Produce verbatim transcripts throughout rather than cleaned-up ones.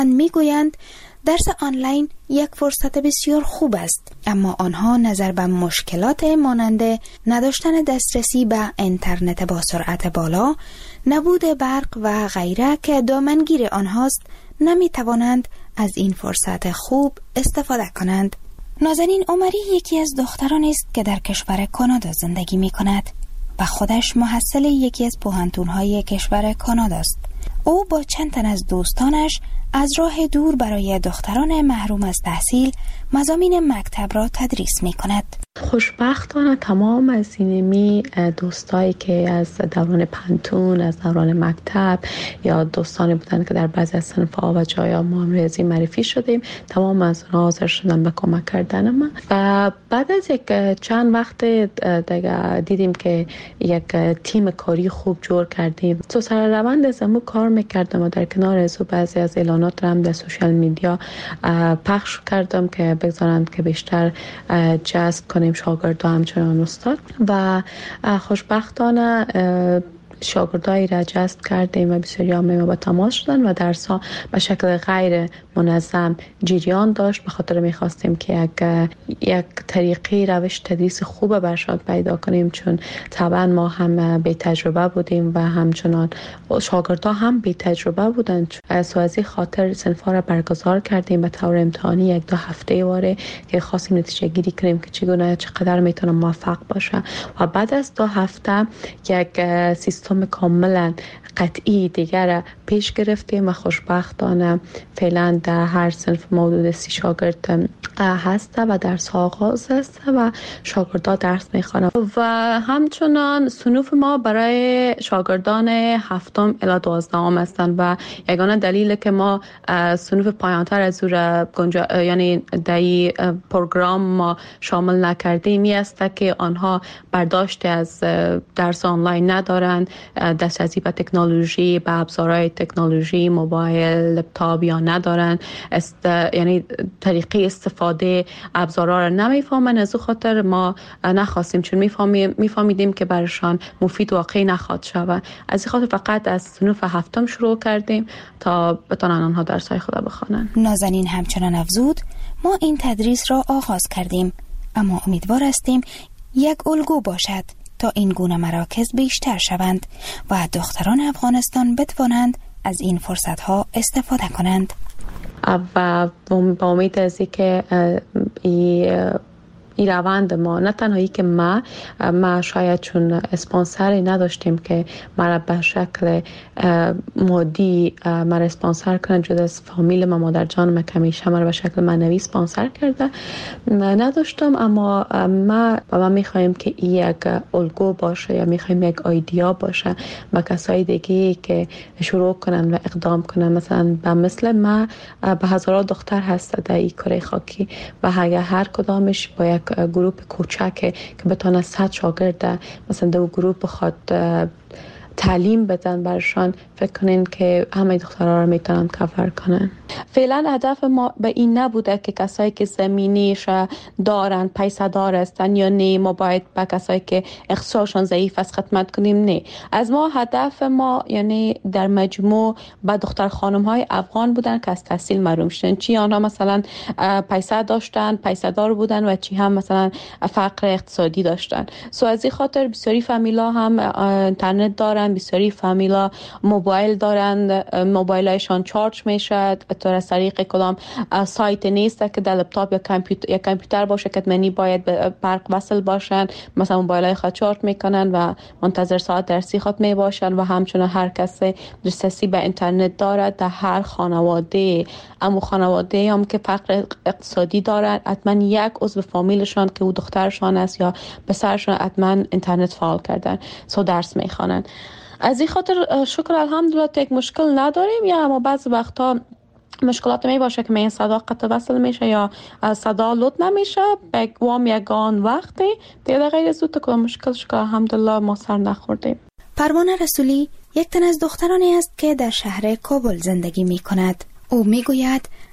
میگویند درس آنلاین یک فرصت بسیار خوب است، اما آنها نظر به مشکلات مانند نداشتن دسترسی به اینترنت با سرعت بالا، نبود برق و غیره که دامنگیر آنهاست، نمی توانند از این فرصت خوب استفاده کنند. نازنین عمری یکی از دختران است که در کشور کانادا زندگی می کند و خودش محصل یکی از پوهنتون‌های کشور کانادا است. او با چند تن از دوستانش از راه دور برای دختران محروم از تحصیل مضامین مکتب را تدریس می کند. خوشبختانه تمام از اینمی دوستایی که از دوران پانتون، از دوران مکتب یا دوستانی بودن که در بعضی از صنف‌ها و جایا ما هم ریاضی معرفی شدیم، تمام از اونها حاضر شدن به کمک کردن من. و بعد از یک چند وقت دیگه دیدیم که یک تیم کاری خوب جور کردیم. تو سر روند از امو کار میکردم و در کنار از بعضی از اعلانات هم در سوشال میدیا پخش کردم که بگذارند که بیشتر جذب کنیم شاگرد همچنان استاد. و خوشبختانه شاگردایی را جذب کردیم و بسیاری هم ما با تماس شدن و درس ها به شکل غیر منظم جریان داشت. به خاطر میخواستیم که یک یک طریقی روش تدریس خوب بر شاگرد پیدا کنیم، چون طبعا ما هم بی تجربه بودیم و همچنان شاگردها هم بی تجربه بودن. سو از این خاطر صنف‌ها را برگزار کردیم به طور امتحانی یک دو هفته واره که خواستیم نتیجه گیری کنیم که چگونه چقدر میتونه موفق باشه. و بعد از دو هفته یک سیستم کاملا قطعی دیگر پیش گرفتیم و خوشبختانه فعلا در هر صنف حدود سی شاگرد هست و درس ها آغاز است و شاگردان درس میخوانند. و همچنان صنوف ما برای شاگردان هفتم الی دوازدهم هستند و یگانه دلیل که ما صنوف پایانتر از او گنجا یعنی در پروگرام ما شامل نکردیم می است که آنها برداشت از درس آنلاین ندارند، دسترسی به تکنولوژی، به ابزارهای تکنولوژی، موبایل، لپتاپ یا ندارن، است یعنی طریقه استفاده ابزارها را نمیفهمن. از او خاطر ما نخواستیم، چون میفهمیم میفهمیدیم که برشان مفید واقعی نخواهد شود. از این خاطر فقط از صنف هفتم شروع کردیم تا بتونن آنها درس‌های خود بخوانند. نازنین همچنان افزود ما این تدریس را آغاز کردیم، اما امیدوار هستیم یک الگو باشد تا این گونه مراکز بیشتر شوند و دختران افغانستان بتوانند از این فرصت‌ها استفاده کنند. و با امید از اینکه این این روند ما، نه تنهایی که ما ما شاید چون اسپانسری نداشتیم که ما به شکل مادی ما اسپانسر کنه، جدا از فامیل ما، مادر جان ما کمیشه ما به شکل معنوی اسپانسر کرده نداشتم، اما ما و ما میخوایم که این یک الگو باشه یا میخوایم یک ایده باشه با کسای دیگه که شروع کنن و اقدام کنن. مثلا به مثل ما به هزاران دختر هست در این کره خاکی و اگر هر کدامش با یک گروه کوچک که بتونه صد شاگرد مثلا دو گروه بخواد تعلیم بدن برشان، فکر کنین که همه دخترها رو میتونن کفر کنن. فعلا هدف ما به این نبوده که کسایی که زمینیش دارن، پیسه دار هستن یا نه، ما باید به کسایی که اقتصادشون ضعیف است خدمت کنیم. نه، از ما هدف ما یعنی در مجموع به دختر خانم های افغان بودن که از تحصیل محروم شدن، چی آنها مثلا پیسه داشتن، پیسه دار بودن و چی هم مثلا فقر اقتصادی داشتن. سو از این خاطر بسیاری فامیلا هم اینترنت دارن، بسیاری فامیلا موبایل دارن، موبایلایشان چارج میشه تا از طریق کدام سایت نیست که در لپتاپ یا کامپیوتر یا کامپیوتر باشه که منی باید به برق وصل باشن، مثلا موبایلای خود چارج میکنن و منتظر ساعت درسی خود می باشن. و همچنین هر کسی دسترسی به اینترنت دارد در هر خانواده، اما خانواده هم که فقر اقتصادی دارد حتما یک عضو فامیلشان که او دخترشان است یا پسرشان حتما اینترنت فعال کردن، سو درس میخوانن. از این خاطر شکر الحمدلله یک مشکل نداریم، یا اما بعضی وقتا مشکلات می باشه که من صدا قطع وصل میشه یا صدا لود نمیشه، بگوام یگان وقتی دیگه غیر از اون که مشکل شکر الحمدلله ما سر نخوردیم. پروانه رسولی یک تن از دخترانی است که در شهر کابل زندگی می کند. او می گوید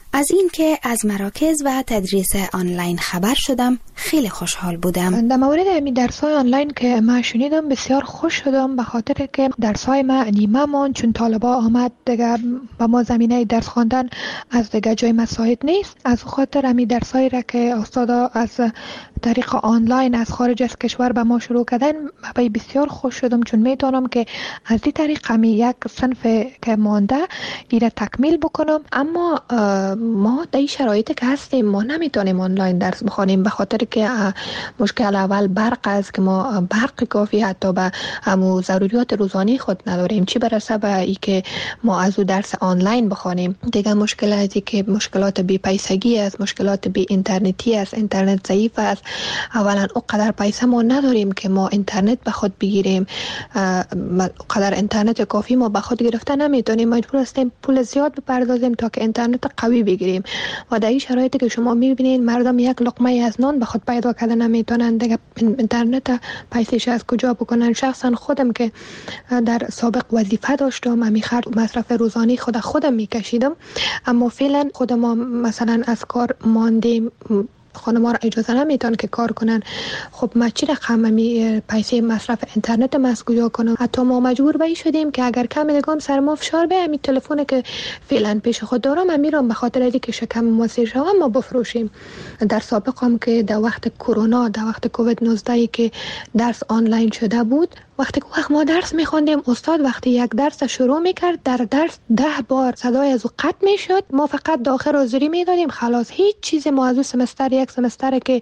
از این که از مراکز و تدریس آنلاین خبر شدم خیلی خوشحال بودم. در مورد امی درس‌های آنلاین که من شنیدم بسیار خوش شدم، به خاطر که درس‌های ما نیمه ماند چون طالبا آمد دیگه با ما زمینه درس خواندن از دیگه جای مساعد نیست. از خاطر امی درس‌هایی را که استادا از طریق آنلاین از خارج از کشور به ما شروع کردن من بسیار خوش شدم، چون میتونم که از این طریق امی یک صنف که مانده ایره تکمیل بکنم. اما ما در این شرایطی که هستیم ما نمیتونیم آنلاین درس بخونیم، به خاطر که مشکل اول برق است که ما برق کافی حتی به همو ضروریات روزانه خود نداریم، چی برسه به ای که ما از او درس آنلاین بخونیم. دیگه مشکلاتی که مشکلات بی پیسگی است، مشکلات بی اینترنتی است، اینترنت ضعیف است. اولا اونقدر پیسه ما نداریم که ما اینترنت به خود بگیریم، اونقدر اینترنت کافی ما به خود گرفته نمیتونیم، مجبور هستیم پول زیاد بپردازیم تا که اینترنت قوی بگیریم. و در این شرایطی که شما میبینید مردم یک لقمه از نان به خود پیدا کردن نمیتونن، دیگه اینترنت پیسش از کجا بکنن؟ شخصا خودم که در سابق وظیفه داشتم امی خرج مصرف روزانه خود خودم میکشیدم، اما فعلا خود ما مثلا از کار ماندیم، خانم‌ها را اجازه نمیتون که کار کنن. خب ما چی رقم می پیسه مصرف اینترنت ما از کجا کنم؟ حتی ما مجبور به این شدیم که اگر کم نگام سر ما فشار بیاد می تلفن که فعلا پیش خود دارم امیرم به خاطر اینکه شکم ما سیر شوم ما بفروشیم. در سابق هم که در وقت کرونا، در وقت کووید نوزده که درس آنلاین شده بود، وقتی که وقت ما درس میخوندیم استاد وقتی یک درس شروع میکرد در درس ده بار صدای از او قطع میشد، ما فقط داخل حاضری میدادیم خلاص، هیچ چیزی ما از او سمستر یک سمستر که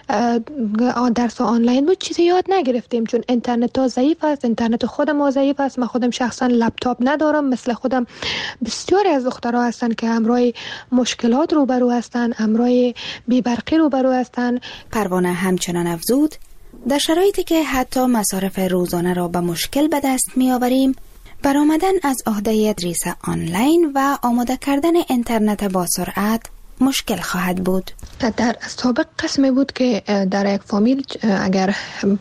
درس آنلاین بود چیزی یاد نگرفتیم، چون اینترنت ها ضعیف است، اینترنت خود ما ضعیف است. من خودم شخصا لپتاپ ندارم، مثل خودم بسیاری از دخترها هستن که همراه مشکلات روبرو هستن، همراه بی‌برقی روبرو هستن. پروانه همچنان افزود در شرایطی که حتی مصارف روزانه را به مشکل به دست می آوریم، برآمدن از عهده تدریس آنلاین و آماده کردن اینترنت با سرعت مشکل خواهد بود. در سابق قسمی بود که در یک فامیل اگر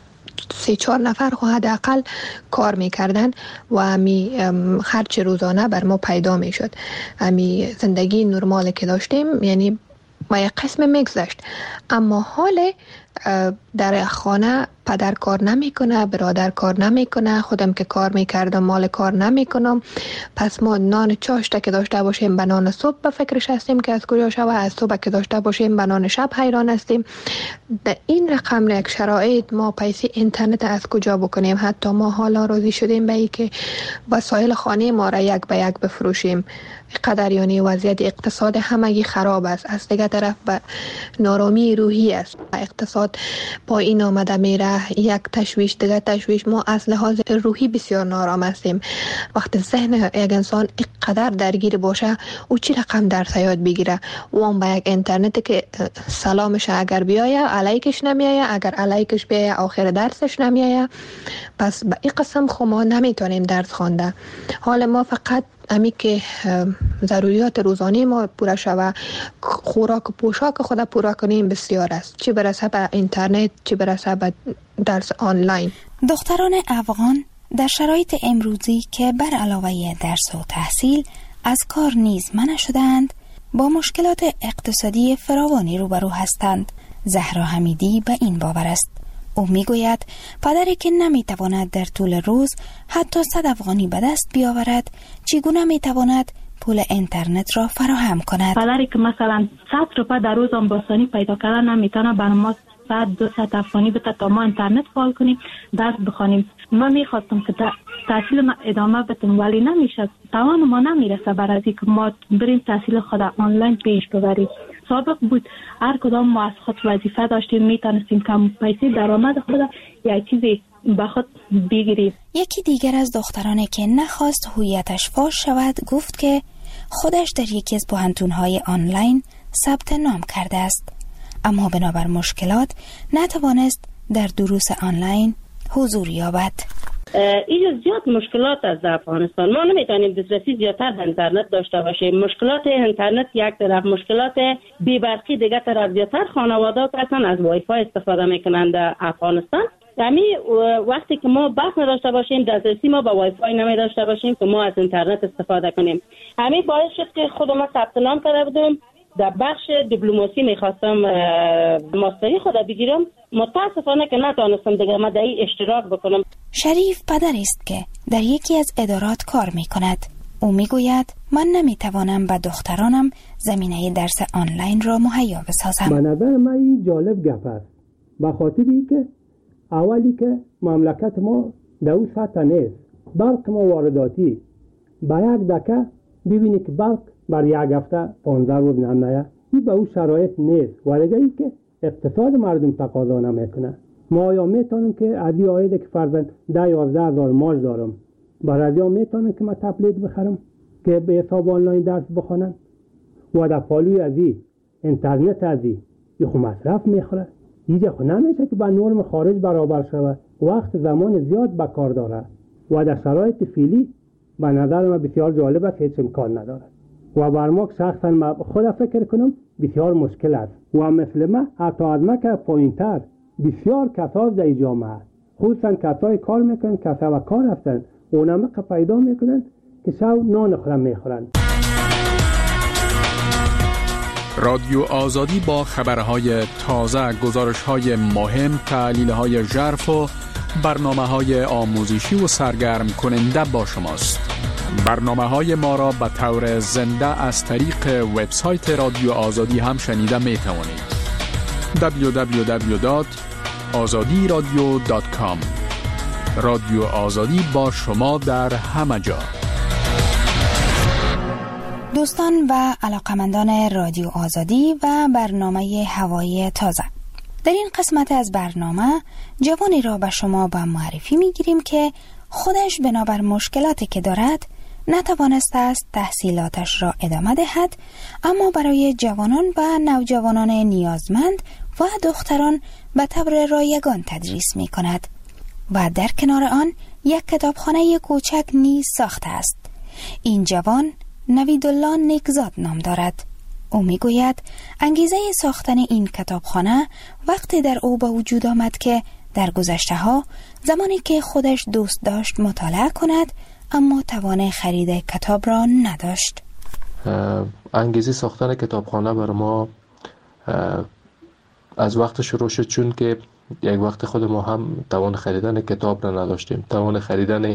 سه چهار نفر خو حداقل کار میکردن و امی خرج روزانه بر ما پیدا میشد، امی زندگی نرمال که داشتیم یعنی ما یک قسم میگذشت. اما حال در خانه پدر کار نمیکنه، برادر کار نمیکنه، خودم که کار میکردم مال کار نمیکنم، پس ما نان چاشته که داشته باشیم به نان صبح به فکرش هستیم که از کجا شوه، از صبح که داشته باشیم به نان شب حیران هستیم. در این رقم یک شرایط ما پیسه اینترنت از کجا بکنیم؟ حتی ما حالا راضی شدیم به ای که وسایل خانه ما را یک به یک بفروشیم. قدر یعنی وضعیت اقتصاد همگی خراب است، از دیگه طرف به نارامی روحی است، اقتصاد پایین آمده میره، یک تشویش دیگه تشویش. ما از لحاظ روحی بسیار نارام هستیم. وقتی ذهن یک انسان اینقدر درگیر باشه او چی رقم درس یاد بگیره؟ و هم به یک اینترنت که سلامش اگر بیایه علیکش نمیایه، اگر علیکش بیایه آخر درسش نمیایه، پس به این قسم خو ما نمیتونیم درس خوانده. حال ما فقط امی که ضروریات روزانه ما پورا شوه، خوراک و پوشاک خود پورا کنیم بسیار است، چی برسه به اینترنت، چی برسه به درس آنلاین. دختران افغان در شرایط امروزی که بر علاوه درس و تحصیل از کار نیز منع شدند، با مشکلات اقتصادی فراوانی روبرو هستند. زهرا حمیدی به این باور است. او میگوید پدری که نمیتواند در طول روز حتی صد افغانی به دست بیاورد چگونه میتواند پول اینترنت را فراهم کند؟ پدری که مثلا صد روپیه در روز هم باسانی پیدا کردن نمیتونه برای ما صد دو صد افغانی بده تا ما اینترنت فعال کنیم درس بخوانیم. من میخواستم که تحصیل ما ادامه بدم ولی نمیشه، توان ما نمیرسه برای اینکه ما بریم تحصیل خود آنلاین پیش ببریم. سابق بود هر کدام ما از خود وظیفه داشتیم، میتونستیم کم پیسه درآمد خود یک چیزی به خود بگیریم. یکی دیگر از دخترانی که نخواست هویتش فاش شود گفت که خودش در یکی از پوهنتون‌های آنلاین ثبت نام کرده است، اما بنابر مشکلات نتوانست در دروس آنلاین حضور یابد. اینجا زیاد مشکلات از افغانستان، ما نمیتونیم دسترسی زیادتر به اینترنت داشته باشیم. مشکلات اینترنت یک طرف، مشکلات بی‌برقی دیگه طرف. زیادتر خانواده اصلا از وای فای استفاده میکنند در افغانستان. یعنی وقتی که ما بحث نداشته باشیم، دسترسی ما به وای فای نمی داشته باشیم که ما از اینترنت استفاده کنیم. همین باعث شد که خودم ثبت نام کرده بودم در بخش دیپلماسی میخواستم ماستری خود بگیرم، متاسفانه که نتونستم دیگه ما در این اشتراک بکنم. شریف پدری است که در یکی از ادارات کار میکند. او میگوید من نمیتوانم به دخترانم زمینه درس آنلاین را مهیا بسازم. به نظر من این جالب گپ است، به خاطر اینکه اولی که مملکت ما در اون سطح نیست. برق ما وارداتی، با یک دکه ببینی که برق بر یک هفته پانزده روز نمیاد. این به اون شرایط نیست و دیگه ای که اقتصاد مردم تقاضا نمیکنه. ما آیا میتونیم که از این عاید که فرضاً ده یازده هزار ماش دارم، برای از میتونم که من تبلیت بخرم که به حساب آنلاین درس بخونم و در پالوی از این اینترنت از این یه خو مصرف میخوره. اینجا خو نمیشه که با نرم خارج برابر شود. وقت زمان زیاد به کار داره و در شرایط فعلی به نظر من بسیار جالب است، هیچ امکان نداره و بر ما شخصا ما خود فکر کنم بسیار مشکل است و مثل ما حتی از ما که پایین‌تر بسیار کسا در جامعه خصوصا کسای کار میکنن، کسا و کار هستن، اونم که پیدا میکنن که شب نان خورم میخورن. رادیو آزادی با خبرهای تازه، گزارش‌های مهم، تحلیل‌های ژرف و برنامه‌های آموزشی و سرگرم کننده با شماست. برنامه‌های ما را به طور زنده از طریق وبسایت رادیو آزادی هم شنیده می‌توانید. دبلیو دبلیو دبلیو دات آزادی رادیو دات کام. رادیو آزادی با شما در همه جا. دوستان و علاقمندان رادیو آزادی و برنامه هوایی تازه، در این قسمت از برنامه جوانی را به شما به معرفی میگیریم که خودش بنابر مشکلاتی که دارد نتوانسته است تحصیلاتش را ادامه دهد، اما برای جوانان و نوجوانان نیازمند و دختران به طور رایگان تدریس می کند و در کنار آن یک کتابخانه کوچک نیز ساخته است. این جوان نویدالله نیکزاد نام دارد. او می گوید انگیزه ساختن این کتابخانه وقتی در او به وجود آمد که در گذشته ها زمانی که خودش دوست داشت مطالعه کند اما توان خرید کتاب را نداشت. انگیزه ساختن کتابخانه بر ما از وقت شروع شد، چون که یک وقت خود ما هم توان خریدن کتاب را نداشتیم، توان خریدن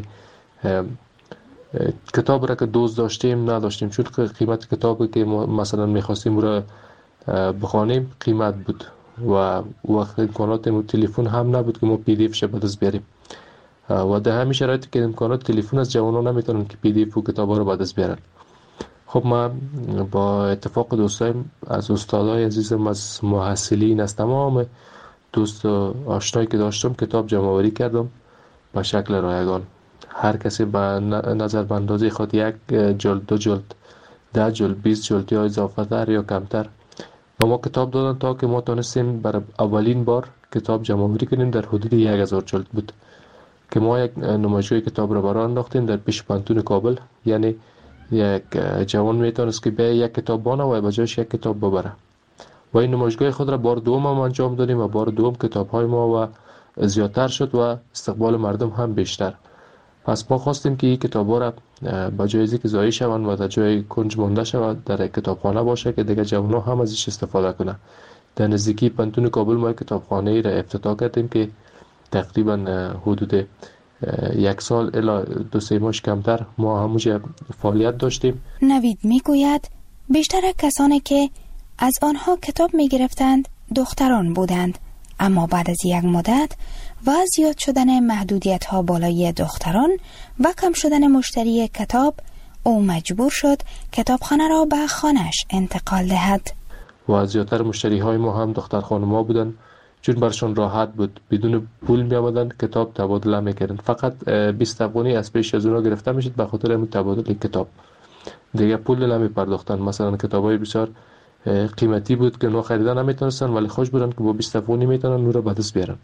کتاب را که دوست داشتیم نداشتیم، چون که قیمت کتابی که ما مثلا میخواستیم را بخوانیم قیمت بود و وقت امکانات تلفن هم نبود که ما پی دی اف ش به دست بیاریم و در همین شرایطی که امکانات تلفن از جوانان نمیتونن که پی دی اف و کتابا رو به دست بیارن. خب ما با اتفاق دوستایم از استادای عزیزم، از محصلین، از تمام دوست و آشنایی که داشتم کتاب جمع آوری کردم به شکل رایگان. هر کسی به نظر به اندازه خود یک جلد، دو جلد، ده جلد، بیست جلد یا اضافه تر یا کمتر و ما کتاب دادن تا که ما تونستیم برای اولین بار کتاب جمع آوری کنیم. در حدود یک هزار جلد بود که ما یک نمایشگاه کتاب را برای انداختیم در پیش پانتون کابل. یعنی یک جوان میتونست که به یک کتاب بانه و بجاش یک کتاب ببره و این نمایشگاه خود را بار دوم هم انجام دادیم و بار دوم کتاب های ما و زیادتر شد و استقبال مردم هم بیشتر. پس ما خواستیم که این کتاب ها را بجای از اینکه ضایع شوند و در جای کنج مانده شود در کتابخانه باشه که دیگه جوان ها هم ازش استفاده کنه. در نزدیکی پانتون کابل ما کتابخانه را افتتاح کردیم که تقریبا حدود یک سال الی دو سه ماه کمتر ما همونجا فعالیت داشتیم. نوید میگوید بیشتر کسانی که از آنها کتاب میگرفتند دختران بودند، اما بعد از یک مدت و زیاد شدن محدودیت ها بالای دختران و کم شدن مشتری کتاب، او مجبور شد کتابخانه را به خانه‌اش انتقال دهد. و زیادتر مشتری های ما هم دختر خانم‌ها بودن، چون برشون راحت بود، بدون پول می آمدن کتاب تبادله میکردن. فقط بیست افغانی از پیش از اونا گرفته میشد به خاطر همین تبادل کتاب، دیگه پول نمی پرداختن. مثلا کتابای بسیار قیمتی بود که اونا خریدن نمیتونستن ولی خوش بودن که با بیست افغانی میتونن اون رو به دست بیارن.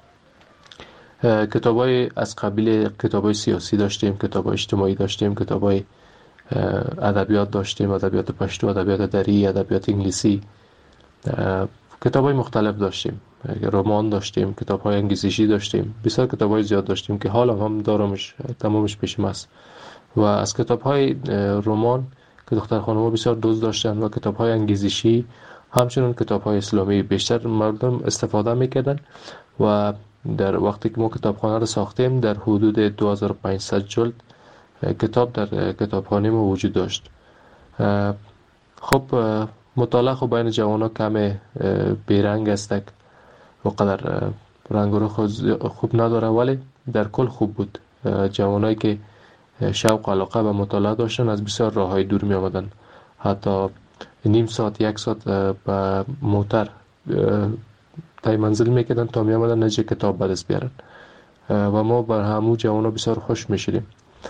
کتابای از قبیل کتابای سیاسی داشتیم، کتابای اجتماعی داشتیم، کتابای ادبیات داشتیم، ادبیات پشتو، ادبیات دری، ادبیات انگلیسی، کتابای مختلف داشتیم، رمان داشتیم، کتاب‌های انگیزشی داشتیم، بسیار کتاب‌های زیاد داشتیم که حالا هم دارمش، تمامش پیشم است. و از کتاب‌های رمان که دختر خانم‌ها بسیار دوست داشتن و کتاب‌های انگیزشی همچنین کتاب‌های اسلامی بیشتر مردم استفاده می‌کردن و در وقتی که ما کتابخانه را ساختیم در حدود دو هزار و پانصد جلد کتاب در کتابخانه ما وجود داشت. خب مطالعه خب بین جوان‌ها کم بیرنگ است و قدر رنگ و رخ خوب نداره، ولی در کل خوب بود. جوانایی که شوق و علاقه به مطالعه داشتن از بسیار راههای دور می آمدن، حتی نیم ساعت یک ساعت به موتر تای منزل میکردن تا می آمدن نجه کتاب به دست بیارن و ما بر همو جوانا بسیار خوش میشدیم.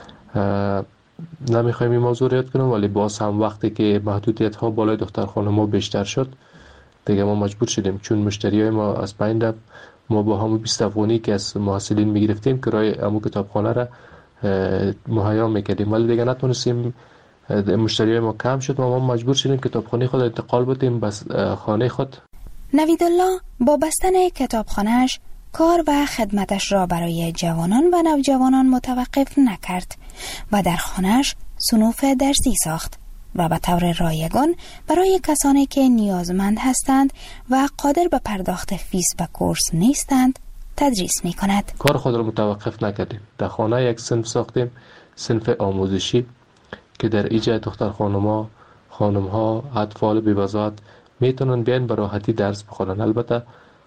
نمیخوایم این موضوع رو یاد کنم، ولی باز هم وقتی که محدودیت ها بالای دختر خانم‌ها بیشتر شد دیگه ما مجبور شدیم، چون مشتری های ما از پایین رفت، ما با همون بیست افغانی که از محصلین میگرفتیم کرایه همون کتابخانه را مهیا میکردیم، ولی دیگه نتونستیم، مشتری های ما کم شد و ما مجبور شدیم کتابخانه خود انتقال بدیم بس خانه خود. نویدالله با بستن کتابخانه‌اش کار و خدمتش را برای جوانان و نوجوانان متوقف نکرد و در خانه‌اش صنوف درسی ساخت و به طور رایگان برای کسانی که نیازمند هستند و قادر به پرداخت فیس و کورس نیستند تدریس می کند. کار خود را متوقف نکردیم. در خانه یک صنف ساختیم، صنف آموزشی که در ایجاد دختر خانم‌ها، خانم‌ها، اطفال بی‌وضاحت میتونن بیان به راحتی درس بخونن. البته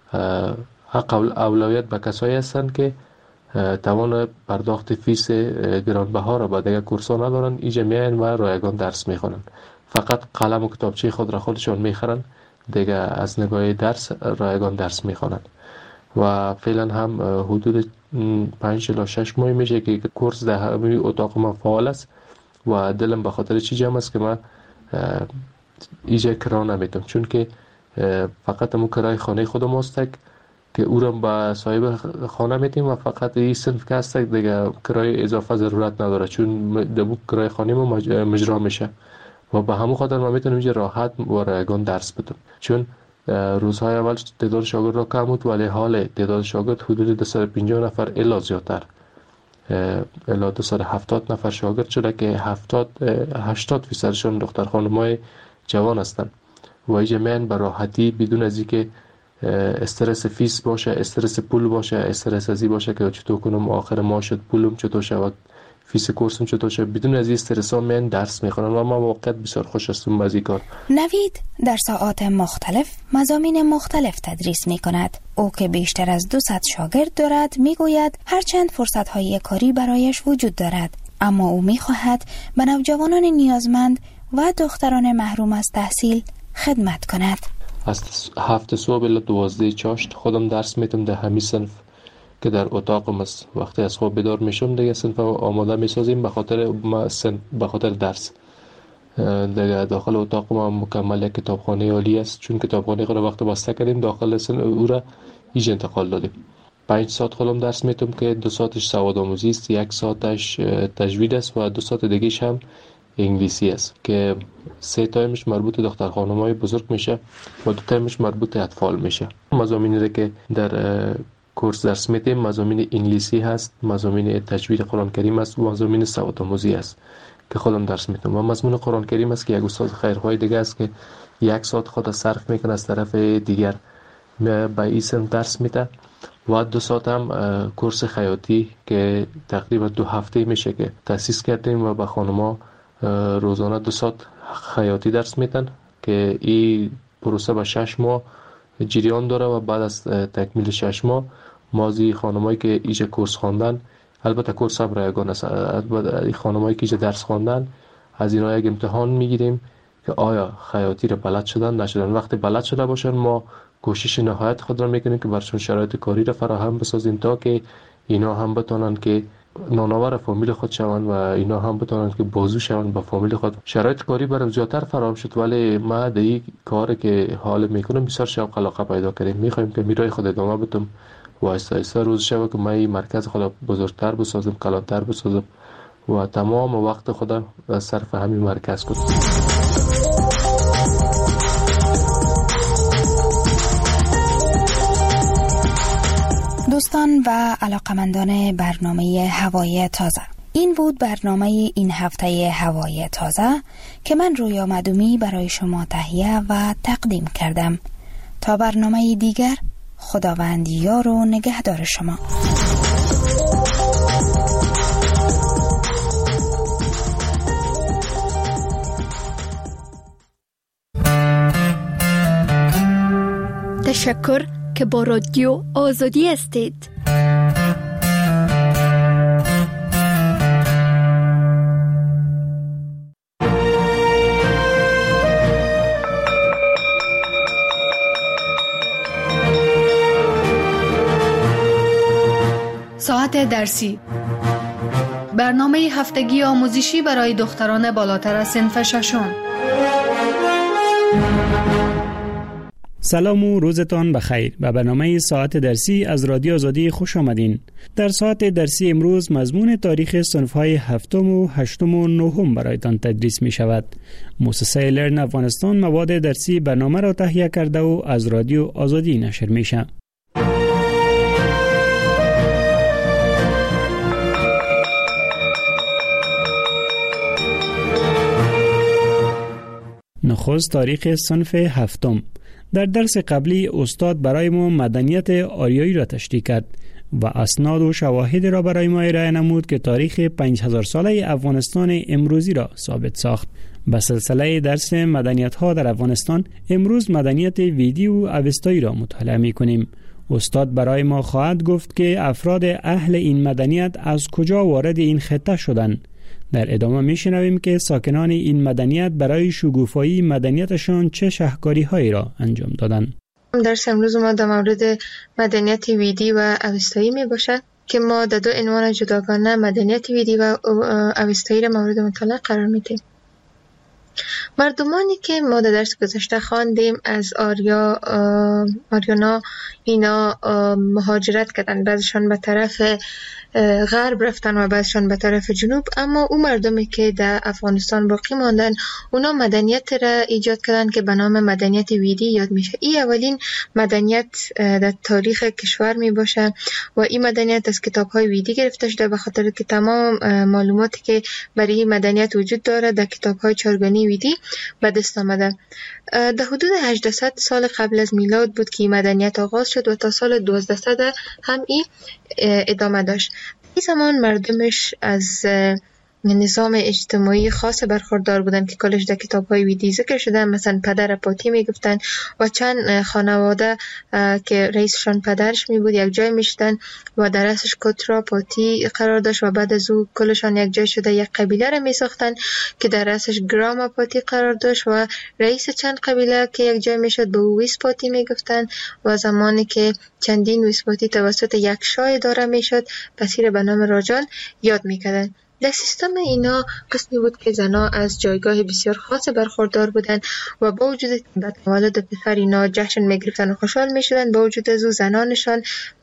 حق اولویت به کسایی هستند که توان پرداخت فیس گرانبها را با دیگر کورس‌ها ندارن، اینجا میان و رایگان درس میخونن. فقط قلم و کتابچه خود را خودشون میخرن، دیگه از نگاه درس رایگان درس میخونن. و فعلا هم حدود پنج الی شش ماه میشه که کورس در همین اتاق ما فعال است و دلم به خاطر چی جمع است که من اینجا کرا نمیتونم، چون که فقط همون کرای خانه خودم است که او را با صاحب خانه میتیم و فقط این صنف که هست دیگه کرای اضافه ضرورت نداره، چون دبو کرای خانه ما مجرا میشه و به همون خاطر ما میتونیم اینجا راحت و رایگان درس بدم. چون روزهای اول تعداد شاگرد را کم بود، ولی حال تعداد شاگرد حدود دویست و پنجاه نفر الی زیادتر الی دویست و هفتاد نفر شاگرد شده که هفتاد هشتاد فیصدشون دختر خانم‌های جوان هستند و اینجا میان به راحتی بدون از اینکه استرس فیس باشه، استرس پول باشه، استرس ازی باشه که چطور کنم آخر ماه شد پولم چطور شود، فیس کورسم چطور شد، بدون از این استرس ها من درس میخونم و ما واقعا بسیار خوش هستم از این کار. نوید در ساعات مختلف مضامین مختلف تدریس میکند. او که بیشتر از دویست شاگرد دارد میگوید هرچند فرصت های کاری برایش وجود دارد، اما او میخواهد به نوجوانان نیازمند و دختران محروم از تحصیل خدمت کند. از هفت صبح الی دوازده چاشت خودم درس میتم در همین صنف که در اتاقم است. وقتی از خواب بیدار میشم دیگه صنف آماده میسازیم به خاطر ما صنف به خاطر درس. دیگه داخل اتاق ما مکمل یک کتابخانه عالی است، چون کتابخانه خود وقت بسته کردیم داخل صنف او را ایج انتقال دادیم. پنج ساعت خودم درس میتم که دو ساعتش سواد آموزی است، یک ساعتش تجوید است و دو ساعت دیگه‌ش هم انگلیسی است که سه تایمش مربوط دختر خانم‌های بزرگ میشه و دو تایمش مربوط اطفال میشه. مضامینی که در کورس درس میدیم مضامین انگلیسی هست، مضامین تجوید قرآن کریم است و مضامین سواد آموزی است که خودم درس میدم. و مضمون قرآن کریم است که یک استاد خیرخواه دیگه است که یک ساعت خود صرف میکنه از طرف دیگر به این درس میده و دو ساعت هم کورس خیاطی که تقریبا دو هفته میشه که تأسیس کردیم و به خانم‌ها روزانه دو ساعت خیاطی درس میدن که این پروسه به شش ماه جریان داره و بعد از تکمیل شش ماه مازی خانمایی که ایجا کورس خواندن، البته کورس هم رایگان است، البته خانمایی که ایجا درس خواندن از اینا یک امتحان میگیریم که آیا خیاطی رو بلد شدن نشدن. وقتی بلد شده باشن ما کوشش نهایت خود را میکنیم که برشون شرایط کاری را فراهم بسازیم تا که اینا هم بتونن که نانآور فامیل خود شوند و اینا هم بتونن که بازو شوند با فامیل خود. شرایط کاری برام زیادتر فراهم شد، ولی ما در این کاری که حال میکنم بسیار شوق علاقه پیدا کردیم. میخوایم که میرای خود ادامه بدم و آهسته آهسته روز شب که ما این مرکز خود بزرگتر بسازم، کلانتر بسازم و تمام وقت خود صرف همین مرکز کنم. دوستان و علاقمندان برنامه هوای تازه، این بود برنامه این هفته هوای تازه که من رویا مدومی برای شما تهیه و تقدیم کردم. تا برنامه دیگر، خداوند یار و نگهدار شما. تشکر که با رادیو آزادی هستید. ساعت درسی، برنامه هفتگی آموزشی برای دختران بالاتر از صنف ششم. سلام و روزتان بخیر. به برنامه ساعت درسی از رادیو آزادی خوش آمدین. در ساعت درسی امروز مضمون تاریخ صنف‌های هفتم و هشتم و نهم برایتان تدریس می شود. مؤسسه لرن افغانستان مواد درسی برنامه را تهیه کرده و از رادیو آزادی نشر می شود. نخست تاریخ صنف هفتم. در درس قبلی استاد برای ما مدنیت آریایی را تشریح کرد و اسناد و شواهد را برای ما ارائه نمود که تاریخ پنج هزار ساله افغانستان امروزی را ثابت ساخت. به سلسله درس مدنیت ها در افغانستان امروز مدنیت ویدی و اوستایی را مطالعه می کنیم. استاد برای ما خواهد گفت که افراد اهل این مدنیت از کجا وارد این خطه شدند. در ادامه میشنویم که ساکنان این مدنیت برای شگوفایی مدنیتشان چه شهکاری هایی را انجام دادند. درس امروز ما در مورد مدنیت ویدی و اوستایی می باشد که ما در دو عنوان جداگانه مدنیت ویدی و اوستایی را مورد مطالعه قرار میدیم. مردمانی که ما در درس گذشته خواندیم از آریا آریانا اینا مهاجرت کردن، بعضشان به طرف غرب رفتن و بعضشان به طرف جنوب، اما اون مردمی که در افغانستان باقی ماندن اونا مدنیت را ایجاد کردن که به نام مدنیت ویدی یاد میشه. این اولین مدنیت در تاریخ کشور می باشه و این مدنیت از کتاب های ویدی گرفته شده، به خاطر که تمام معلوماتی که برای این مدنیت وجود داره در کتاب های چارگانی ویدی به دست آمده. در حدود هجده سال قبل از میلاد بود که این مدنیت آغاز شد و تا سال دوازده هم این ادامه داشت. این زمان مردمش از نظام اجتماعی خاص برخوردار بودن که کلش در کتاب‌های ویدی ذکر شده، مثلا پدر پاتی میگفتن و چند خانواده که رئیسشان پدرش می بود یک جای میشدن و در رأسش کترا پاتی قرار داشت و بعد از او کلشان یک جای شده یک قبیله را میساختن که در رأسش گراما پاتی قرار داشت و رئیس چند قبیله که یک جای میشد به او ویس پاتی میگفتن و زمانی که چندین ویس پاتی توسط یک شاه اداره میشد پسیر به نام راجال یاد میکردن. در سیستم اینا قسمی بود که زنها از جایگاه بسیار خاص برخوردار بودند و با وجود که تولد پسر اینا جشن میگرفتن و خوشحال میشدن، با وجود از او زنانشان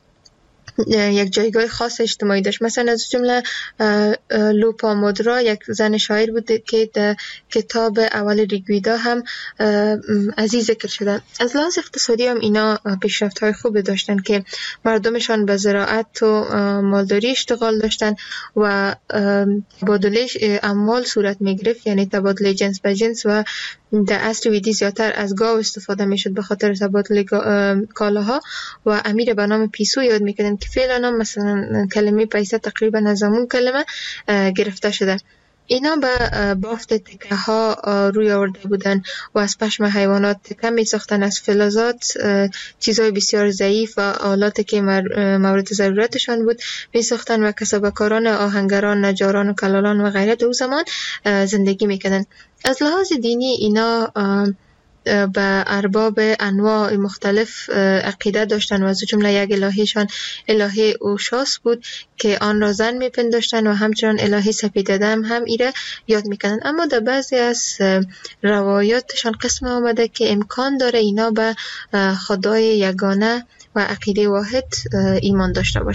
یک جایگاه خاص اجتماعی داشت. مثلا از جمله لوپامودرا یک زن شاعر بود که در کتاب اول ریگویدا هم از این ذکر شده. از لحاظ اقتصادی هم اینا پیشرفت های خوب داشتن که مردمشان به زراعت و مالداری اشتغال داشتن و تبادله اموال صورت می گرفت، یعنی تبادله جنس به جنس، و در عصر ویدی زیادتر از گاو استفاده می شد به خاطر تبادله کالاها و امیر به نام پیسو یاد می کردن که فعلا مثلا کلمه پیسه تقریبا از همون کلمه گرفته شده. اینا به بافت تکه ها روی آورده بودن و از پشم حیوانات تکه می ساختن، از فلزات چیزهای بسیار ضعیف و آلاتی که مورد ضرورتشان بود می ساختن و کسبکاران آهنگران، نجاران و کلالان و غیره در زمان زندگی می کردن. از لحاظ دینی اینا به ارباب انواع مختلف عقیده داشتن و از جمله یک الهیشان الهه اوشاس بود که آن را زن میپنداشتن و همچنان الهه سپیددم هم ایره یاد میکنن. اما در بعضی از روایاتشان قسم آمده که امکان داره اینا به خدای یگانه و عقیده واحد ایمان داشته باشه.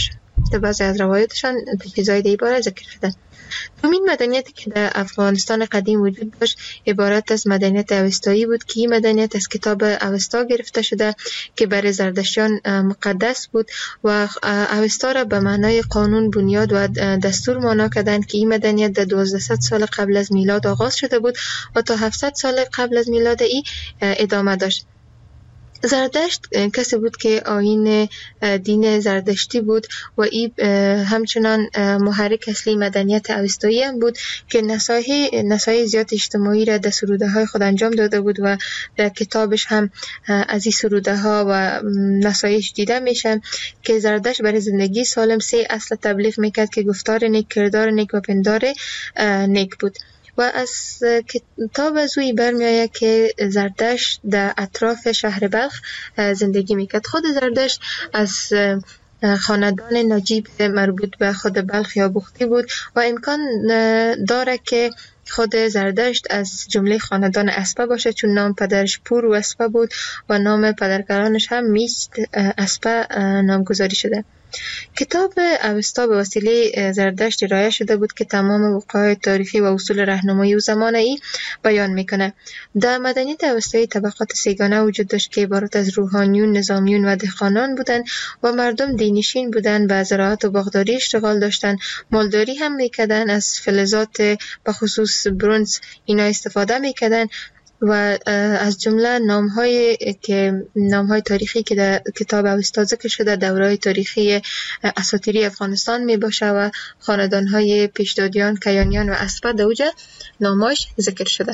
گرفته بعضی از روایتشان چیزای دیگه باره ذکر شده. دومین مدنیتی که در افغانستان قدیم وجود داشت عبارت از مدنیت اوستایی بود که این مدنیت از کتاب اوستا گرفته شده که برای زردشتیان مقدس بود و اوستا را به معنای قانون، بنیاد و دستور معنا کردند که این مدنیت در دوازده سال قبل از میلاد آغاز شده بود و تا هفتصد سال قبل از میلاد ای ادامه داشت. زردشت کسی بود که آیین دین زردشتی بود و این همچنان محرک اصلی مدنیت اوستایی هم بود که نصایح نصایح زیاد اجتماعی را در سروده های خود انجام داده بود و در کتابش هم از این سروده ها و نصایح دیده میشن که زردشت برای زندگی سالم سه اصل تبلیغ میکرد که گفتار نیک، کردار نیک و پندار نیک بود. و از کتاب از اوی برمیآید که زردشت در اطراف شهر بلخ زندگی میکرد. خود زردشت از خاندان نجیب مربوط به خود بلخ یا بختی بود و امکان داره که خود زردشت از جمله خاندان اسپه باشه چون نام پدرش پور و اسپه بود و نام پدرکلانش هم میست اسپه نامگذاری شده. کتاب اوستا به وسیله زردشت ارائه شده بود که تمام وقایع تاریخی و اصول راهنمایی و زمان ای بیان میکنه. در مدنیت اوستایی طبقات سیگانه وجود داشت که عبارت از روحانیون، نظامیون و دهقانان بودند و مردم دینشین بودند و زراعت و باغداری اشتغال داشتند. مالداری هم میکردند، از فلزات به خصوص برنز اینا استفاده میکردند و از جمله نام‌های که نام‌های تاریخی که در کتاب اوستا ذکر شده دوره‌های تاریخی اساطیری افغانستان میباشه و خاندان‌های پیشدادیان، کیانیان و اسپه در اوجه نام‌هاش ذکر شده.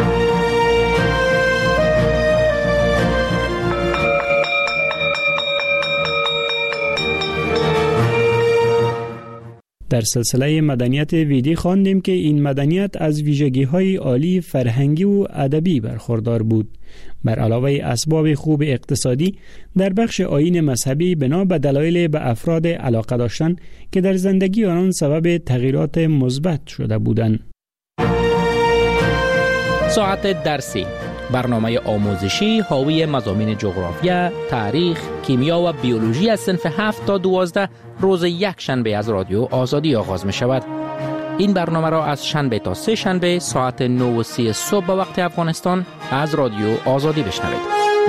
در سلسله مدنیت ویدی خواندیم که این مدنیت از ویژگی‌های عالی فرهنگی و ادبی برخوردار بود. بر علاوه اسباب خوب اقتصادی، در بخش آیین مذهبی بنا به دلایل به افراد علاقه داشتن که در زندگی آنان سبب تغییرات مثبت شده بودند. ساعت درسی، برنامه آموزشی حاوی مضامین جغرافیا، تاریخ، کیمیا و بیولوژی از صنف هفت تا دوازده روز یک شنبه از رادیو آزادی آغاز می شود. این برنامه را از شنبه تا سه شنبه ساعت نه و سی صبح به وقت افغانستان از رادیو آزادی بشنوید.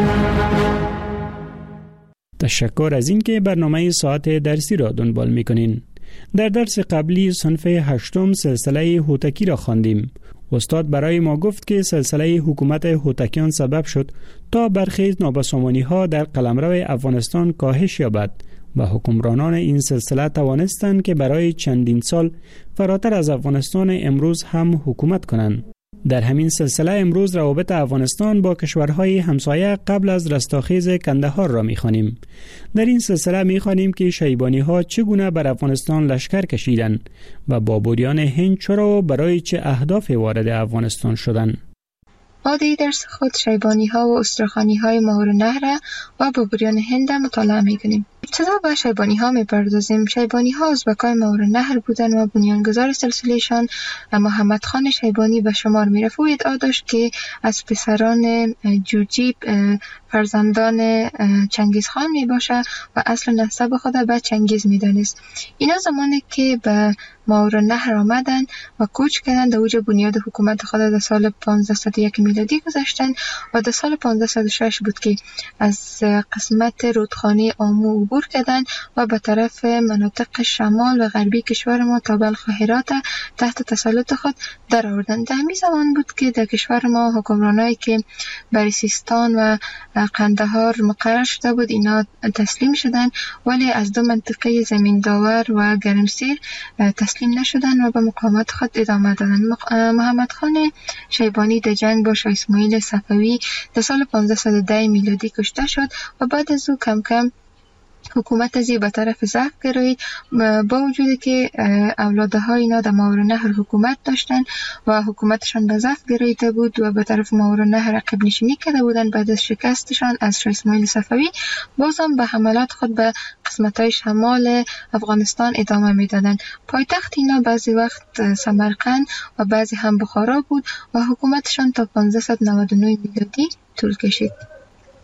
تشکر از اینکه برنامه ساعت درسی را دنبال می‌کنین. در درس قبلی صنف هشتم سلسله هوتکی را خواندیم. استاد برای ما گفت که سلسله حکومت هوتکیان سبب شد تا برخی نابسامانی‌ها در قلمرو افغانستان کاهش یابد و حکمرانان این سلسله توانستند که برای چندین سال فراتر از افغانستان امروز هم حکومت کنند. در همین سلسله امروز روابط افغانستان با کشورهای همسایه قبل از رستاخیز کندهار را می‌خوانیم. در این سلسله می‌خوانیم که شیبانی‌ها چگونه بر افغانستان لشکر کشیدند و بابریان هند چرا و برای چه اهداف وارد افغانستان شدند. ما در درس خود شیبانی‌ها و استرخانی‌های ماهور نهر و بابریان هند مطالعه می‌کنیم. ابتدا به شیبانی‌ها می‌پردازیم. شیبانی‌ها ازبکای ماهور نهر بودند و بنیانگذار سلسله‌شان محمد خان شیبانی به شمار می‌رفت و ادعا داشت که از پسران جوجیب فرزندان چنگیز خان میباشه و اصل نسب خود به چنگیز میدانست. اینا زمانی که به ماهور نهر آمدن و کوچ کردن در اوج بنیاد حکومت خود در سال پانزده صد و یک میلادی گذشتن و در سال پانزده صد و شش بود که از قسمت رودخانه آمو عبور کردن و به طرف مناطق شمال و غربی کشور ما تا بلخ و هرات تحت تسلط خود در آوردن. در همین زمان بود که در کشور ما حکمرانایی که بر سیستان و قندهار مقرر شده بود اینا تسلیم شدن، ولی از دو منطقه زمین داور و گرمسیر تسلیم نشدن و به مقاومت خود ادامه دادن. محمد خان شیبانی در جنگ با شاه اسماعیل صفوی در سال پانزده صد و ده میلادی کشته شد و بعد از او کم کم حکومت ازی به طرف ضعف گرایید، با وجودی که اولادهای اینا در ماهور نهر حکومت داشتن و حکومتشان به ضعف گراییده بود و به طرف ماهور نهر عقب نشینی کرده بودن. بعد از شکستشان از شاه اسماعیل صفوی بازم به حملات خود به قسمت‌های شمال افغانستان ادامه میدادن. پایتخت اینا بعضی وقت سمرقند و بعضی هم بخارا بود و حکومتشان تا پانزده صد و نود و نه میلادی طول کشید.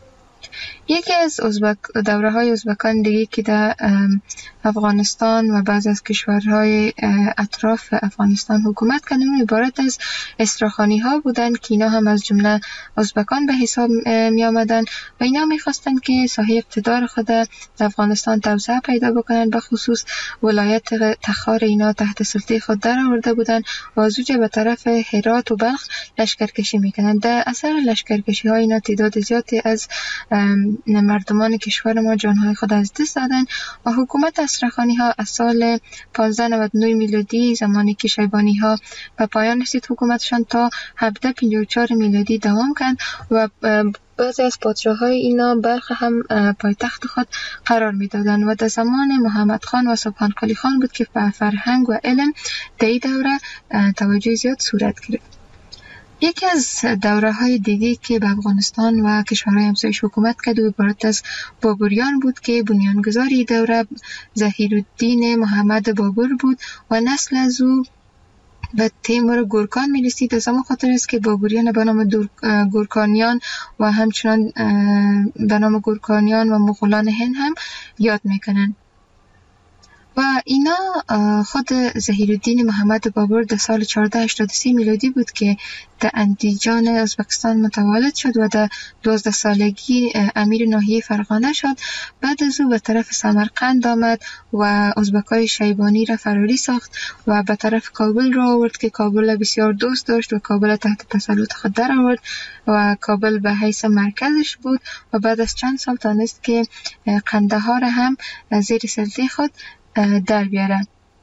یکی از ازبک دوره های ازبکان دیگه که در افغانستان و بعض از کشورهای اطراف افغانستان حکومت کردن عبارت از استراخانی ها بودن که اینا هم از جمله ازبکان به حساب می آمدن و اینا می خواستن که ساحه اقتدار خود در افغانستان توسعه پیدا بکنن، به خصوص ولایت تخار اینا تحت سلطه خود در آورده بودن و از اونجا به طرف هرات و بلخ لشکرکشی میکنن. در اثر لشکرکشی ها اینا تعداد زیادی از مردمان کشور ما جانهای خود از دست دادن و حکومت استرخانی ها از سال پانزده نود و نه میلادی زمانی که شیبانی ها به پایان رسید حکومتشان تا هفده پنجاه و چهار میلادی دوام کرد و بعضی از پادشاه‌های اینا بلخ هم پایتخت خود قرار میدادن و در زمان محمد خان و سبحان قلی خان بود که به فرهنگ و علم در این دوره توجه زیاد صورت گرفت. یکی از دوره های دیگه که به افغانستان و کشورهای همسایش حکومت کرد و عبارت از بابریان بود که بنیانگذاری دوره ظهیرالدین محمد بابر بود و نسل از او به تیمور گورکان می رسید. از همون خاطر است که بابریان به نام گورکانیان و همچنان به نام گورکانیان و مغولان هند هم یاد میکنن. و اینا خود ظهیرالدین محمد بابر در سال چهارده هشتاد و سه میلادی بود که در اندیجان ازبکستان متولد شد و در دوازده سالگی امیر ناحیه فرغانه شد. بعد از او به طرف سمرقند آمد و ازبکای شیبانی را فراری ساخت و به طرف کابل را آورد که کابل بسیار دوست داشت و کابل تحت تسلط خود در آورد و کابل به حیث مرکزش بود و بعد از چند سال تانست که قندهار هم زیر سلطه خود در بیاره.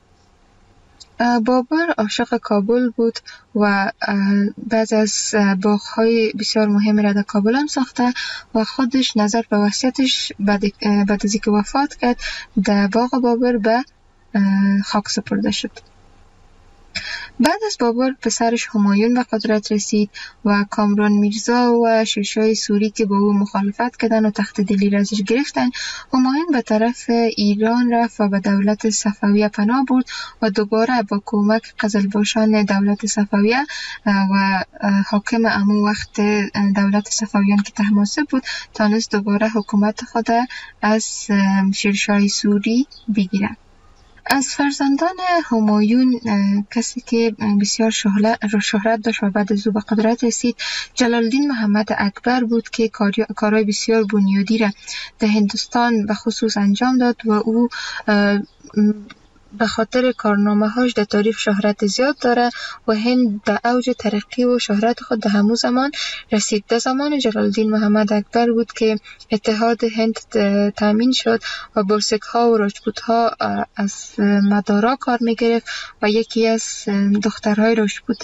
بابر عاشق کابل بود و بعض از باغ‌های بسیار مهم را در کابل هم ساخته و خودش نظر به وصیتش بعد بعد از اینکه وفات کرد در باغ بابر به خاک سپرده شد. بعد از بابر پسرش همایون به قدرت رسید و کامران میرزا و شیرشاه سوری که با او مخالفت کردن و تخت دلی را ازش گرفتن. همایون به طرف ایران رفت و به دولت صفویه پناه برد و دوباره با کمک قزلباشان دولت صفویه و حاکم امو وقت دولت صفویان که طهماسب بود تانست دوباره حکومت خود از شیرشاه سوری بگیرد. از فرزندان همایون کسی که بسیار شهرت داشت و بعد از او به قدرت رسید جلالالدین محمد اکبر بود که کارهای بسیار بنیادی را در هندوستان به خصوص انجام داد و او به خاطر کارنامه هاش در تاریخ شهرت زیاد داره و هند در اوج ترقی و شهرت خود در همون زمان رسید. در زمان جلالالدین محمد اکبر بود که اتحاد هند تامین شد و بلسک ها و راجپوت ها از مدارا کار می گرفت و یکی از دخترهای راجپوت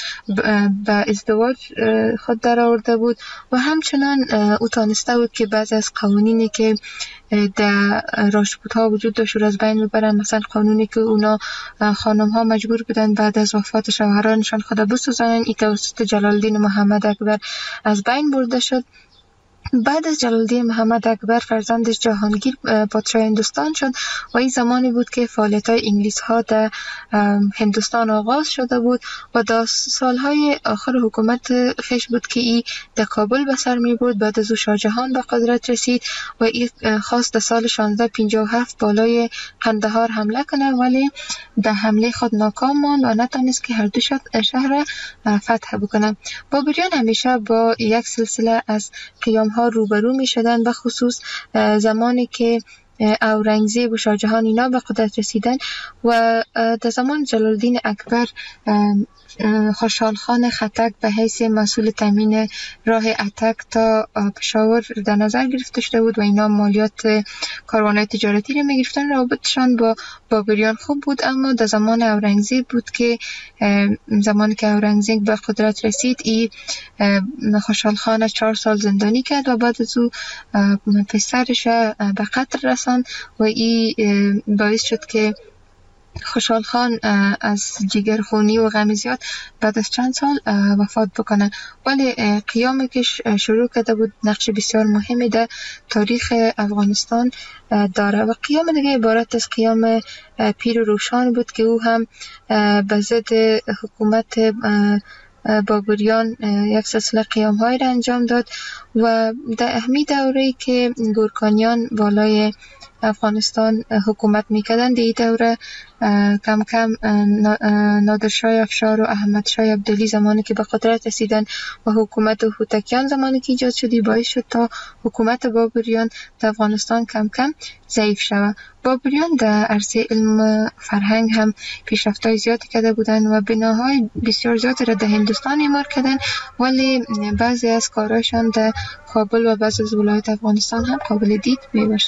به ازدواج خود در آورده بود و همچنان او تانسته بود که بعضی از قوانینی که در راجپوت ها وجود داشت از بین ببرن. مثلا قانونی که اونا خانم ها مجبور بودن بعد از وفات شوهرانشان خود بسوزانن، این توسط جلالالدین محمد اکبر از بین برده شد. بعد از جلالالدین محمد اکبر فرزندش جهانگیر پادشاه هندوستان شد و این زمانی بود که فعالیت‌های انگلیس ها در هندوستان آغاز شده بود و در سالهای آخر حکومت خیش بود که این در کابل به سر می برد. بعد از او شاه جهان به قدرت رسید و این خواست در سال شانزده پنجاه و هفت بالای قندهار حمله کنه ولی در حمله خود ناکام ماند و نتونست که هر دو شهر فتح بکنه. بابریان همیشه با یک سلسله از قیام ها روبرو می شدن، به خصوص زمانی که اورنگزیب و شاه جهان اینا به قدرت رسیدن و در زمان جلالالدین اکبر خوشحال خان خټک به حیث مسئول تامین راه اتک تا پشاور در نظر گرفته شده بود و اینا مالیات کاروان‌های تجارتی رو می‌گرفتن. رابطشان با بابریان خوب بود، اما در زمان اورنگزیب بود که زمانی که اورنگزیب به قدرت رسید ای خوشحال خان چهار سال زندانی کرد و بعد از او پسرش به قتل رساند و ای باعث شد که خوشحال خان از جگرخونی و غم زیاد بعد از چند سال وفات بکنه. ولی قیامی که شروع کرده بود نقش بسیار مهمی در تاریخ افغانستان داره و قیام دیگه عبارت از قیام پیر روشان بود که او هم به ضد حکومت بابریان یک سلسله قیام های را انجام داد و در همین دوره که گورکانیان بالای افغانستان حکومت میکردن، دی دوره کم کم نادرشاه افشار و احمد شاه عبدالی زمانی که به قدرت رسیدن و حکومت هوتکیان زمانی که ایجاد شدی، باعث شد تا حکومت بابریان در افغانستان کم کم ضعیف شود. بابریان در عرصه علم فرهنگ هم پیشرفت‌های زیادی کرده بودند و بناهای بسیار زیادی را در هندوستان اعمار کردند، ولی بعضی از کارهایشان در کابل و بعضی از ولایات افغانستان هم قابل دید میباشد.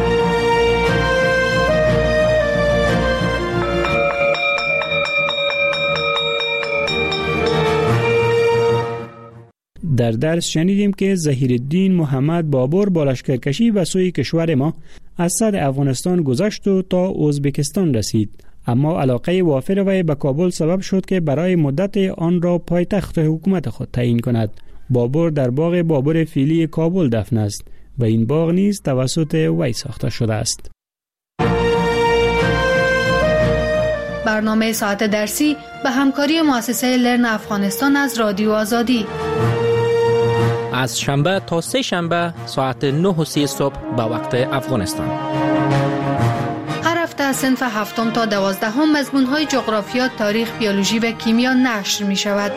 در درس شنیدیم که ظهیرالدین محمد بابر با لشکرکشی به سوی کشور ما از سر افغانستان گذشت و تا ازبکستان رسید، اما علاقه وافر وی به کابل سبب شد که برای مدت آن را پایتخت حکومت خود تعیین کند. بابر در باغ بابر فیلی کابل دفن است و این باغ نیز توسط وی ساخته شده است. برنامه ساعت درسی به همکاری مؤسسه لرن افغانستان از رادیو آزادی از شنبه تا سه شنبه ساعت نه و سی صبح به وقت افغانستان. هر هفته از صنف هفتم تا دوازدهم مضمون‌های جغرافیا، تاریخ، بیولوژی و کیمیا نشر می شود.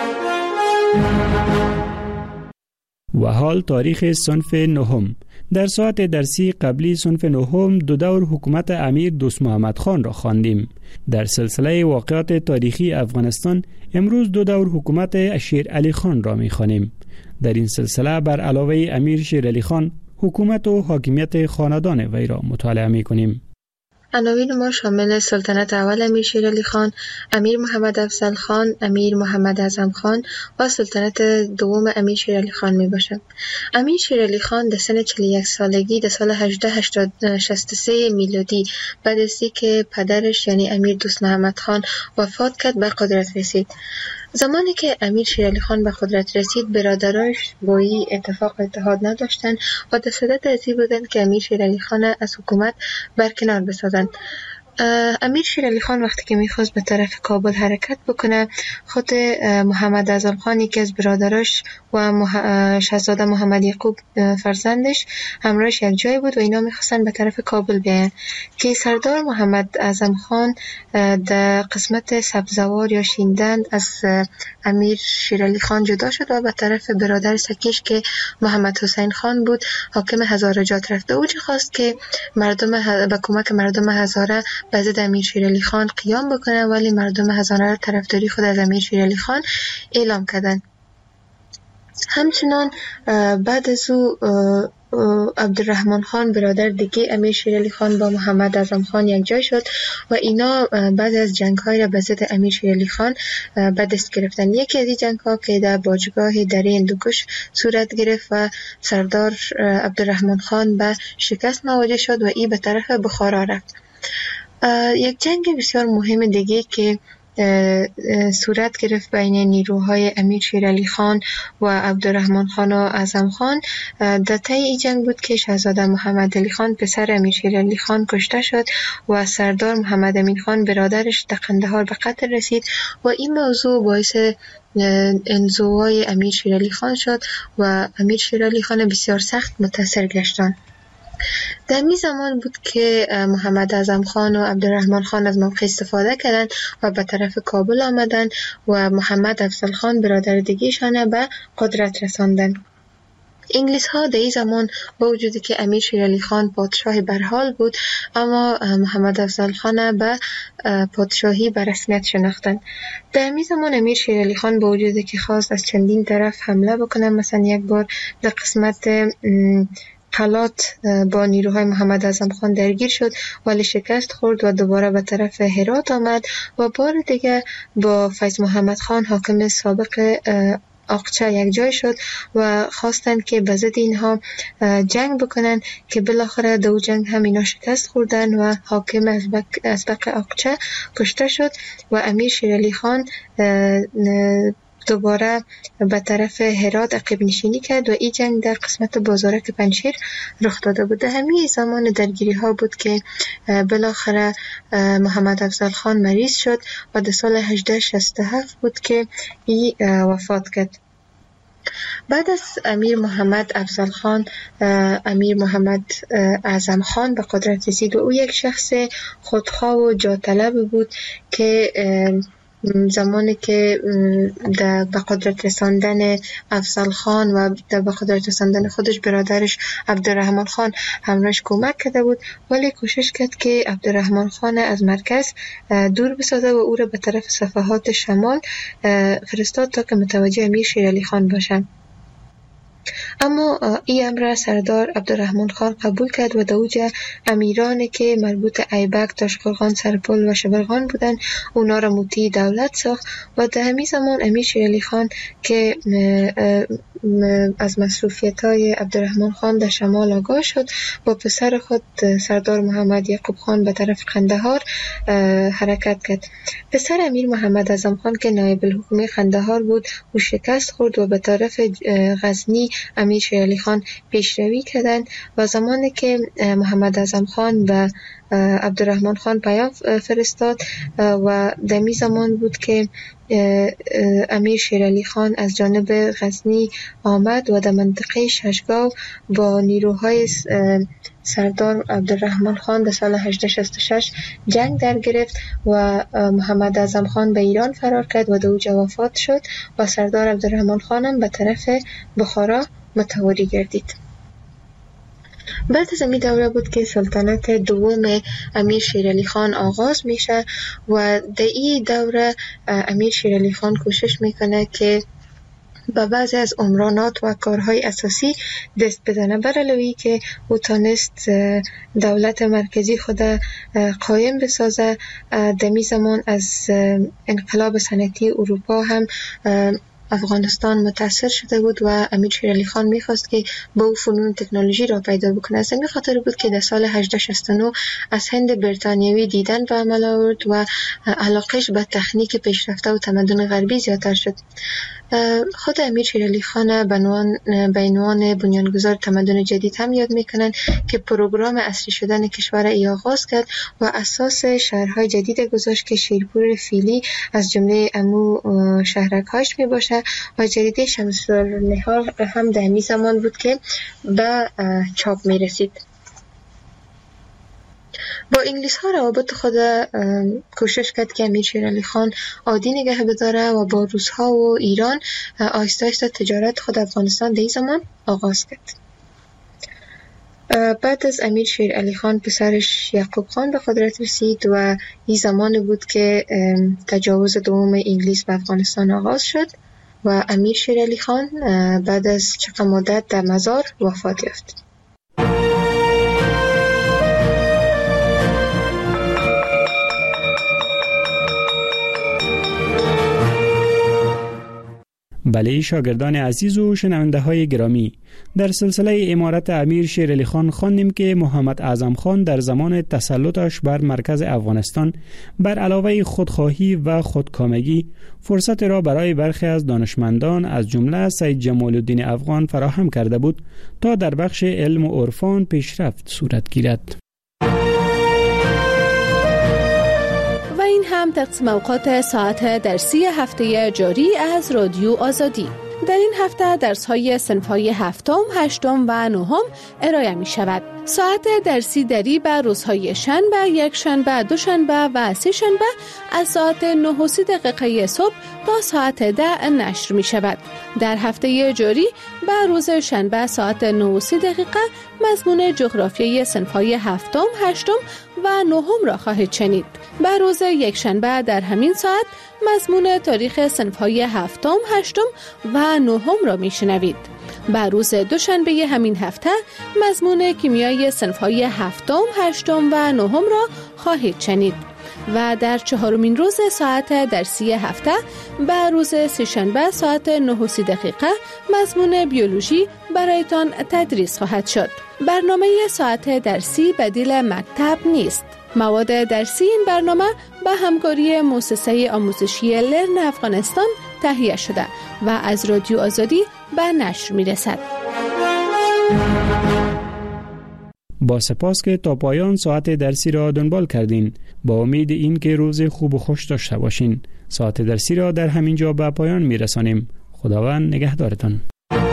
و حال تاریخ صنف نهم. در ساعت درسی قبلی صنف نهم دو دور حکومت امیر دوست محمد خان را خواندیم. در سلسله واقعات تاریخی افغانستان امروز دو دور حکومت شیر علی خان را می خوانیم. در این سلسله بر علاوه امیر شیر علی خان حکومت و حاکمیت خاندان وی را مطالعه می کنیم. عناوین ما شامل سلطنت اول امیر شیر علی خان، امیر محمد افضل خان، امیر محمد اعظم خان و سلطنت دوم امیر شیر علی خان می باشد. امیر شیر علی خان در سن چهل و یک سالگی در سال هزار و شصت و سه میلادی بعد از اینکه پدرش یعنی امیر دوست محمد خان وفات کرد به قدرت رسید. زمانی که امیر شیر علی خان به قدرت رسید، برادرایش با این اتفاق اتحاد نداشتند و در صدد از این بودند که امیر شیر علی خان از حکومت برکنار بسازند. امیر شیر علی خان وقتی که میخواست به طرف کابل حرکت بکنه، خود محمد اعظم خان یکی از برادراش و مح... شاهزاده محمد یعقوب فرزندش همراهش یک جای بود و اینا میخواستن به طرف کابل بیاین که سردار محمد اعظم خان در قسمت سبزوار یا شیندند از امیر شیر علی خان جدا شد و به طرف برادر سکیش که محمد حسین خان بود حاکم هزارجات رفت. او خواست که مردم ه... به کمک مردم هزاره به ضد امیر شیر علی خان قیام بکنن، ولی مردم هزاره طرفداری خود از امیر شیر علی خان اعلام کردند. همچنان بعد از او عبدالرحمن خان برادر دیگه امیر شیر علی خان با محمد اعظم خان یک جای شد و اینا بعد از جنگ های را به ضد امیر شیر علی خان به دست گرفتن. یکی از این جنگ ها که در باجگاه دره هندوکش صورت گرفت و سردار عبدالرحمن خان به شکست مواجه شد و ای به طرف بخارا رفت. یک جنگ بسیار مهم دیگه که صورت گرفت بین نیروهای امیر شیر علی خان و عبدالرحمن خان و اعظم خان در طی این جنگ بود که شاهزاده محمد علی خان پسر امیر شیر علی خان کشته شد و سردار محمد امین خان برادرش در قندهار به قتل رسید و این موضوع باعث انزوای امیر شیر علی خان شد و امیر شیر علی خان بسیار سخت متاثر گشتند. در می زمان بود که محمد اعظم خان و عبدالرحمن خان از موقع استفاده کردند و به طرف کابل آمدند و محمد افضل خان برادر دیگه‌شان به قدرت رساندند. انگلیس ها در این زمان با وجودی که امیر شیر علی خان پادشاه برحال بود، اما محمد افضل خان به پادشاهی به رسمیت شناختند. در این زمان امیر شیر علی خان با وجودی که خواست از چندین طرف حمله بکنه، مثلا یک بار در قسمت قلات با نیروهای محمد اعظم خان درگیر شد ولی شکست خورد و دوباره به طرف هرات آمد و بار دیگه با فیض محمد خان حاکم سابق آقچه یک جای شد و خواستند که به ضد اینها جنگ بکنن که بالاخره دو جنگ هم اینا شکست خوردن و حاکم ازبق آقچه کشته شد و امیر شیر علی خان دوباره به طرف هرات عقب نشینی کرد و این جنگ در قسمت بازارک پنجشیر رخ داده بود. همین زمان درگیری ها بود که بالاخره محمد افضل خان مریض شد و در سال هجده شصت و هفت بود که ای وفات کرد. بعد از امیر محمد افضل خان امیر محمد اعظم خان به قدرت رسید و او یک شخص خودخواه و جاطلب بود که زمانی که در به قدرت رساندن افضل خان و در به قدرت رساندن خودش برادرش عبدالرحمن خان همراهش کمک کرده بود، ولی کوشش کرد که عبدالرحمن خان از مرکز دور بسازه و او را به طرف صفحات شمال فرستاد تا که متوجه امیر شیرعلی خان باشد. اما این امر سردار عبدالرحمن خان قبول کرد و دوجه امیرانی که مربوط ایبک، تاشقرغان، سرپل و شبرغان بودند اونا را مطیع دولت ساخت و در همین زمان امیر شیرعلی خان که از مصروفیت های عبدالرحمن خان در شمال آگاه شد با پسر خود سردار محمد یعقوب خان به طرف قندهار حرکت کرد. پسر امیر محمد اعظم خان که نایب الحکومه قندهار بود او شکست خورد و به طرف غزنی امیر شیرعلی خان پیشروی کردند و زمانی که محمد اعظم خان و عبدالرحمن خان پیام فرستاد و دمی زمان بود که امیر شیرعلی خان از جانب غزنی آمد و در منطقه ششگاو با نیروهای سردار عبدالرحمن خان در سال هجده شصت و شش جنگ در گرفت و محمد اعظم خان به ایران فرار کرد و در اوجه وفات شد و سردار عبدالرحمن خان هم به طرف بخارا متواری گردید. بعد از این دوره بود که سلطنت دوم امیر شیرعلی خان آغاز میشه و در این دوره امیر شیرعلی خان کوشش میکنه که با بعضی از عمرانات و کارهای اساسی دست بزنه، بر علاوه که او تانست دولت مرکزی خود قایم بسازه. دمی زمان از انقلاب صنعتی اروپا هم افغانستان متاثر شده بود و امیر شیرعلی خان میخواست که با او فنون تکنولوژی را پیدا بکنه. از این خاطر بود که در سال هجده شصت و نه از هند بریتانیوی دیدن به عمل آورد و علاقش به تکنیک پیشرفته و تمدن غربی زیادتر شد. خود امیر شیرعلی خان به عنوان بنیانگذار تمدن جدید هم یاد میکنن که پروگرام اصلی شدن کشور ای آغاز کرد و اساس شهرهای جدید گذاشت که شیرپور فیلی از جمله امو شهرک‌هاش می باشه و جریده شمس النهار هم در همین زمان بود که به چاپ می رسید. با انگلیس ها روابط خود کوشش کرد که امیر شیرعلی خان عادی نگه بداره و با روس ها و ایران آهسته آهسته تجارت خود افغانستان در این زمان آغاز کرد. بعد از امیر شیرعلی خان پسرش یعقوب خان به قدرت رسید و این زمان بود که تجاوز دوم انگلیس به افغانستان آغاز شد و امیر شیرعلی خان بعد از چند مدت در مزار وفات یافت. بله شاگردان عزیز و شنونده های گرامی، در سلسله امارت امیر شیرعلی خان خواندیم که محمد اعظم خان در زمان تسلطش بر مرکز افغانستان بر علاوه خودخواهی و خودکامگی فرصت را برای برخی از دانشمندان از جمله سید جمال الدین افغان فراهم کرده بود تا در بخش علم و عرفان پیشرفت صورت گیرد. این هم تقسیم اوقات ساعت درسی هفته جاری از رادیو آزادی. در این هفته درس‌های صنف‌های هفتم، هشتم و نهم ارائه می شود. ساعت درسی دری به روزهای شنبه، یک شنبه، دو شنبه و سه شنبه از ساعت نه و سی دقیقه صبح تا ساعت ده نشر می شود. در هفته جاری به روز شنبه ساعت نه و سی دقیقه مضمون جغرافیای صنف‌های هفتم، هشتم و نهم را خواهید شنید. به روز یک شنبه در همین ساعت مضمون تاریخ صنف‌های هفتم، هشتم و نهم را میشنوید. به روز دوشنبه همین هفته مضمون کیمیای صنف‌های هفتم، هشتم و نهم را خواهید شنید. و در چهارمین روز ساعت درسی هفته به روز سه‌شنبه ساعت نه و سی دقیقه مضمون بیولوژی برایتان تدریس خواهد شد. برنامه ساعت درسی بدیل مکتب نیست. مواد درسی این برنامه به همکاری مؤسسه آموزشی لرن افغانستان تهیه شده و از رادیو آزادی به نشر می رسد. با سپاس که تا پایان ساعت درسی را دنبال کردین. با امید این که روز خوب و خوش داشته باشین. ساعت درسی را در همین جا به پایان می رسانیم. خداوند نگهدارتان.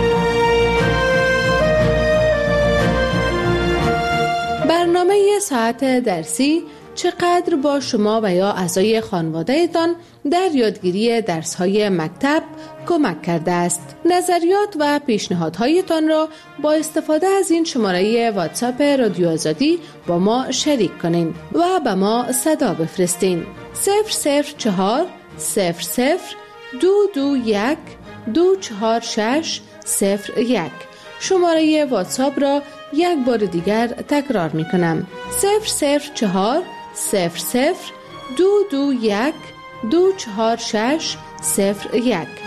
برنامه ساعت درسی چقدر با شما و یا اعضای خانواده‌تان در یادگیری درس‌های مکتب کمک کرده است. نظریات و پیشنهادهایتان را با استفاده از این شماره واتساپ رادیو آزادی با ما شریک کنین و به ما صدا بفرستین. صفر صفر چهار صفر صفر دو دو یک دو چهار شش صفر یک. شماره واتساپ را یک بار دیگر تکرار می کنم. صفر صفر چهار صفر صفر دو دو یک دو چهار شش صفر یک.